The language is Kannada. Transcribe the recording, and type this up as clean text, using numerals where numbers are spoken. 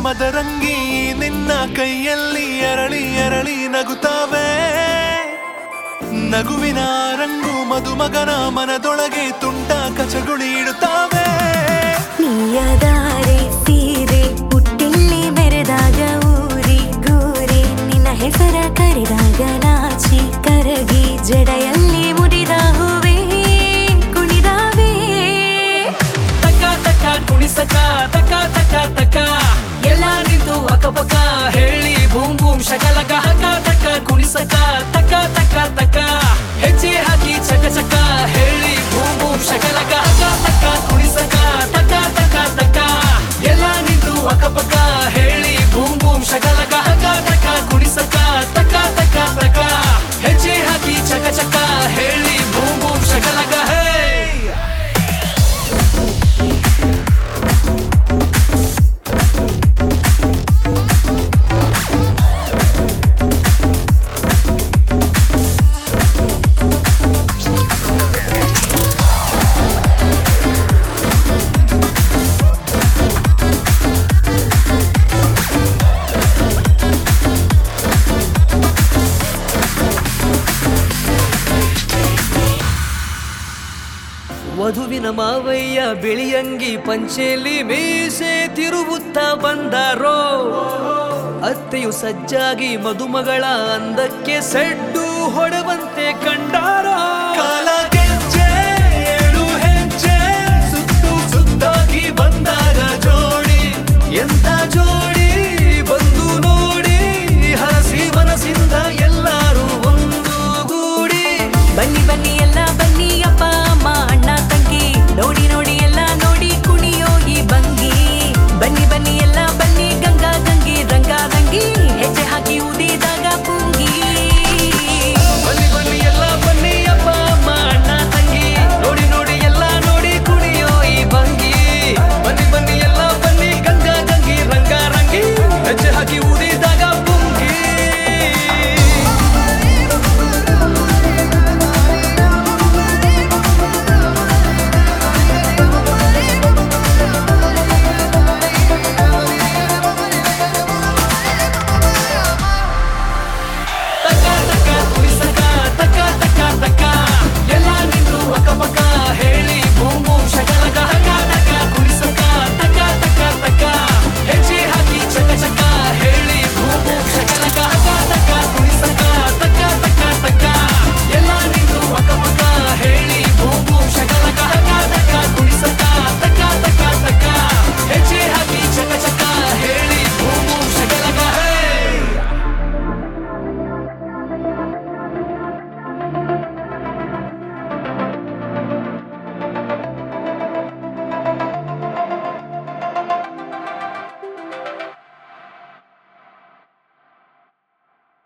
ಮದರಂಗಿ ನಿನ್ನ ಕೈಯಲ್ಲಿ ಅರಳಿ ಅರಳಿ ನಗುತ್ತಾವೆ. ನಗುವಿನ ರಂಗು ಮದುಮಗನ ಮನದೊಳಗೆ ತುಂಟ ಕಚಗುಳಿ ಇಡುತ್ತಾವೆ. ನೀಯದಾರೆ ಸೀರೆ ಹುಟ್ಟಿಲ್ಲಿ ಮೆರೆದಾಗ ಊರಿ ಗೂರಿ ನಿನ್ನ ಹೆಸರ ಕರೆದಾಗ ನಾಚಿ ಕರಗಿ ಜಡೆಯಲ್ಲಿ ಮುಡಿದ ಹೂವೇ ಕುಣಿದಾವೆ. ತಕ ತಕ ಕುಣಿಸಕ ತಕ ತಕ ತಕ ಎಲ್ಲ ನಿಂತು ಅಕ್ಕಪಕ್ಕ ಹೇಳಿ ಬೂಮ್ ಬೂಮ್ ಶಕಲಕ ಹಕ ತಕ ಕುಣಿಸಕ ತಕ ತಕ ತಕ ಹೆಜ್ಜೆ ಹಾಕಿ ಚಕ ಚಕ ಹೇಳಿ ಬೂಮ್ ಬೂಮ್ ಶಕಲಕ ಹಕ ತಕ ಕುಣಿಸಕ ತಕ ತಕ ತಕ ಎಲ್ಲ ನಿಂತು ಅಕ್ಕಪಕ್ಕ ಹೇಳಿ ಬೂಮ್ ಬೂಮ್ ಶಕಲಕ ಹಕ ತಕ ಕುಣಿಸಕ ತಕ ತಕ ತಕ ಹೆಜ್ಜೆ ಹಾಕಿ ಚಕ ಚಕ ಹೇಳಿ ಬೂಮ್ ಬೂಮ್ ಶಕಲಕ ಹೇ. ವಧುವಿನ ಮಾವಯ್ಯ ಬಿಳಿಯಂಗಿ ಪಂಚೆಯಲ್ಲಿ ಮೀಸೆ ತಿರುಗುತ್ತಾ ಬಂದಾರೋ. ಅತ್ತೆಯು ಸಜ್ಜಾಗಿ ಮದುಮಗಳ ಅಂದಕ್ಕೆ ಸೆಡ್ಡು ಹೊಡೆವಂತೆ ಕಂಡಾರೋ.